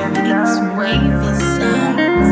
It's wavy sounds.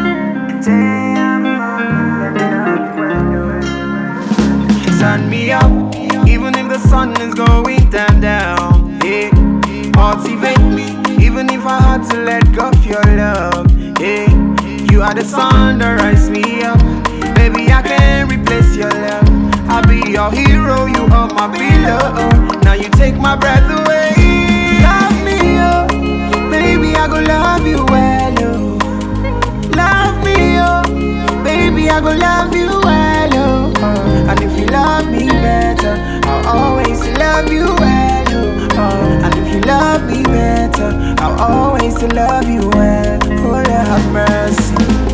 Turn me up, even if the sun is going down. Yeah, motivate me, even if I had to let go of your love. Yeah, you are the sun that rise me up. Baby, I can't replace your love. I'll be your hero, you are my pillow. Now you take my breath away. Love me, oh, baby, I go love you well, oh. Love me, oh, baby, I go love you well, oh. And if you love me better, I'll always love you well, oh. And if you love me better, I'll always love you well. Oh, Lord, have mercy.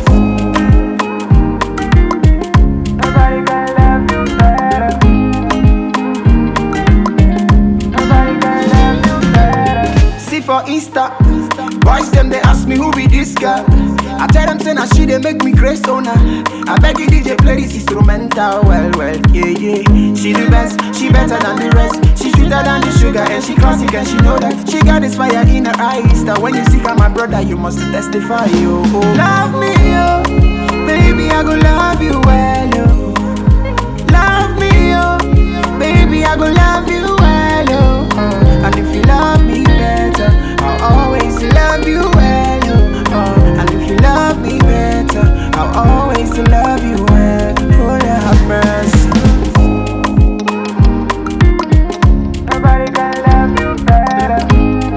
Nobody can love you better. Nobody can love you better. See for Insta, boys them they ask me who be this girl. I tell them say na she they make me grace owner. I beg you DJ play this instrumental well, yeah. She the best, she better than the rest. She sweeter than the sugar and she classic and she know that. She got this fire in her eyes that when you see her my brother you must testify, oh. Love me, oh, baby I go love you well, oh. Love me, oh, baby I go love you well, oh. And if you love me better, I'll always love you well, oh. And if you love me better, I'll always love you well. Oh, Lord, have mercy. Nobody can love you better.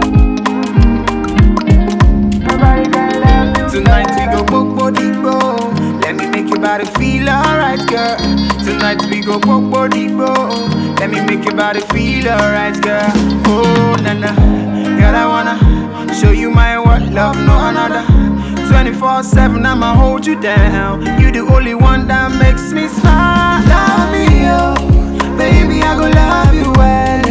Nobody can love you tonight better. We go body bro. Let me make your body feel alright, girl. Tonight we go body bro. Let me make your body feel alright, girl. Oh, na. Girl, I wanna show you my what love, no another. 24/7, I'ma hold you down. You the only one that makes me smile. Love me, oh, baby, I go love you well.